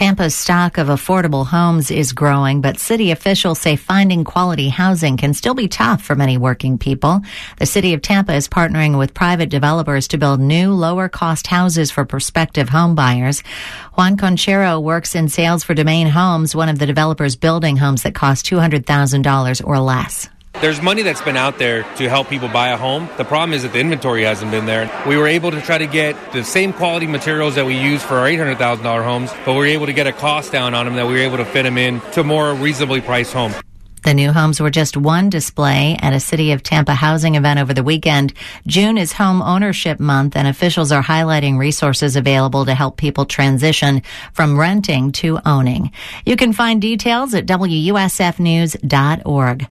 Tampa's stock of affordable homes is growing, but city officials say finding quality housing can still be tough for many working people. The city of Tampa is partnering with private developers to build new, lower-cost houses for prospective home buyers. Juan Conchero works in sales for Domain Homes, one of the developers building homes that cost $200,000 or less. There's money that's been out there to help people buy a home. The problem is that the inventory hasn't been there. We were able to try to get the same quality materials that we use for our $800,000 homes, but we were able to get a cost down on them that we were able to fit them in to a more reasonably priced home. The new homes were just one display at a City of Tampa housing event over the weekend. June is Home Ownership Month, and officials are highlighting resources available to help people transition from renting to owning. You can find details at WUSFnews.org.